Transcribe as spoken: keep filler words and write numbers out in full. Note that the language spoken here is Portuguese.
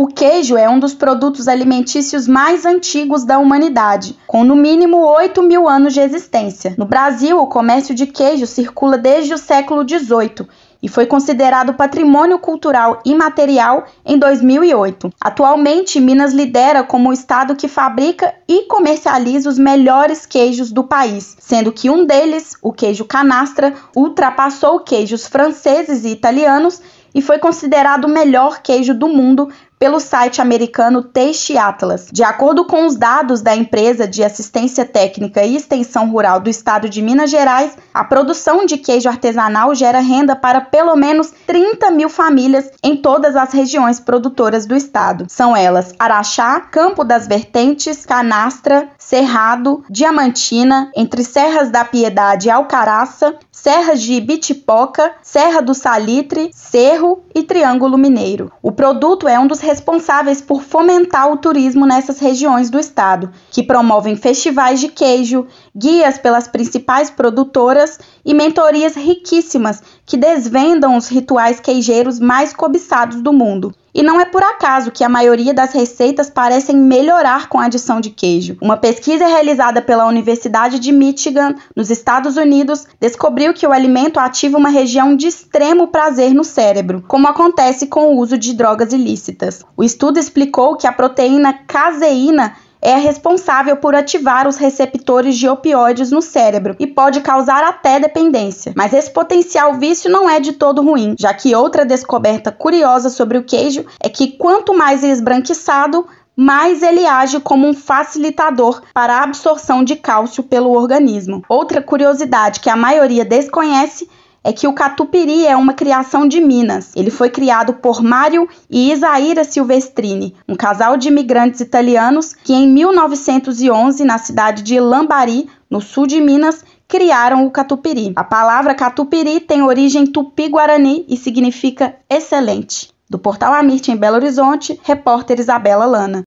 O queijo é um dos produtos alimentícios mais antigos da humanidade, com no mínimo oito mil anos de existência. No Brasil, o comércio de queijo circula desde o século dezoito e foi considerado patrimônio cultural imaterial em dois mil e oito. Atualmente, Minas lidera como o estado que fabrica e comercializa os melhores queijos do país, sendo que um deles, o queijo canastra, ultrapassou queijos franceses e italianos e foi considerado o melhor queijo do mundo pelo site americano Taste Atlas. De acordo com os dados da empresa de assistência técnica e extensão rural do estado de Minas Gerais, a produção de queijo artesanal gera renda para pelo menos trinta mil famílias em todas as regiões produtoras do estado. São elas Araxá, Campo das Vertentes, Canastra, Cerrado, Diamantina, entre Serras da Piedade e Alcaraça, Serras de Ibitipoca, Serra do Salitre, Cerro e Triângulo Mineiro. O produto é um dos responsáveis por fomentar o turismo nessas regiões do estado, que promovem festivais de queijo, guias pelas principais produtoras e mentorias riquíssimas que desvendam os rituais queijeiros mais cobiçados do mundo. E não é por acaso que a maioria das receitas parecem melhorar com a adição de queijo. Uma pesquisa realizada pela Universidade de Michigan, nos Estados Unidos, descobriu que o alimento ativa uma região de extremo prazer no cérebro, como acontece com o uso de drogas ilícitas. O estudo explicou que a proteína caseína é responsável por ativar os receptores de opioides no cérebro e pode causar até dependência. Mas esse potencial vício não é de todo ruim, já que outra descoberta curiosa sobre o queijo é que quanto mais esbranquiçado, mais ele age como um facilitador para a absorção de cálcio pelo organismo. Outra curiosidade que a maioria desconhece é que o catupiry é uma criação de Minas. Ele foi criado por Mário e Isaíra Silvestrini, um casal de imigrantes italianos que em mil novecentos e onze, na cidade de Lambari, no sul de Minas, criaram o catupiry. A palavra catupiry tem origem tupi-guarani e significa excelente. Do Portal Amirte em Belo Horizonte, repórter Isabela Lana.